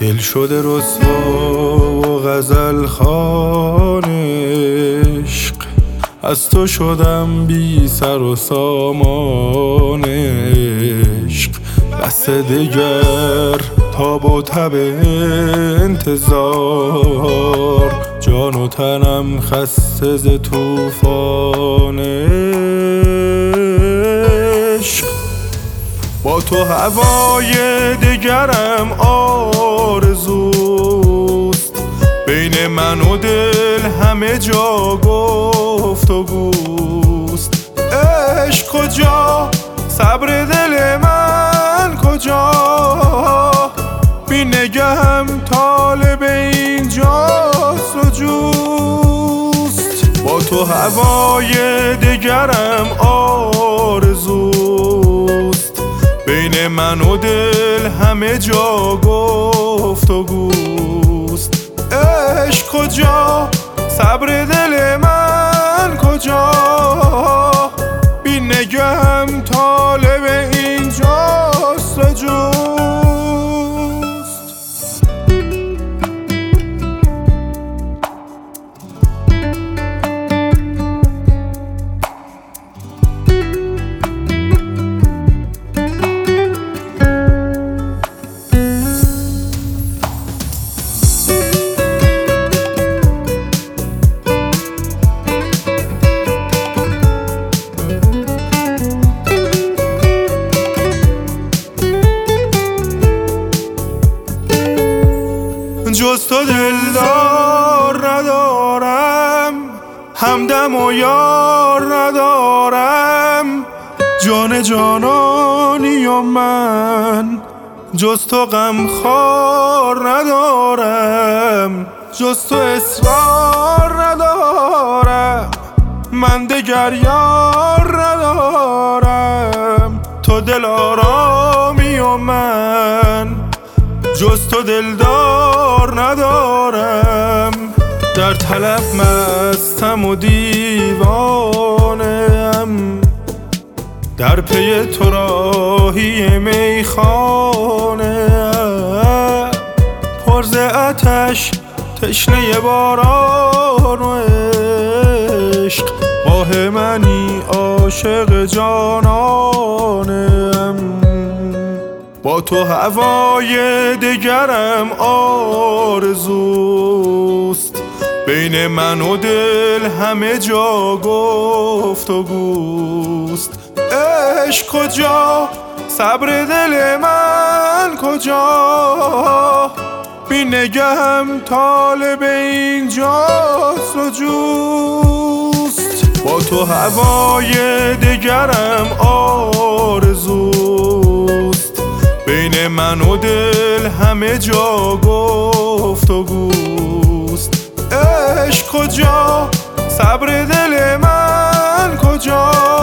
دل شده رسوا و غزل خوان عشق، از تو شدم بی سر و سامان عشق. بس دگر تاب و تب انتظار، جان و تنم خسته ز طوفان عشق. با تو هوای دگرم آرزوست، بین من و دل همه جا گفتگوست. عشق کجا، صبر دل من کجا، بی نگهم طالب اینجاست و جوست. با تو هوای دگرم آرزوست، بین من و دل همه جا گفتگوست. عشق کجا، صبر دل من کجا، بی نگهم طالب اینجاست و جوست. جز تو دلدار ندارم، همدم و یار ندارم، جان جانانی و من جز تو غمخوار ندارم. جز تو اصرار ندارم، من دگر یار ندارم. تو دل آرامی و من جز تو دلدار ندارم. در طلب مستم و دیوانم، در پی تو راهی میخانه، پر ز آتش تشنه باران و عشق. آه منی عاشق جانانم. با تو هوای دگرم آرزوست، بین من و دل همه جا گفتگوست. عشق کجا، صبر دل من کجا، بی نگهم طالب اینجاست و جوست. با تو هوای دگرم آرزوست، بین من و دل همه جا گفتگوست. عشق کجا، صبر دل من کجا،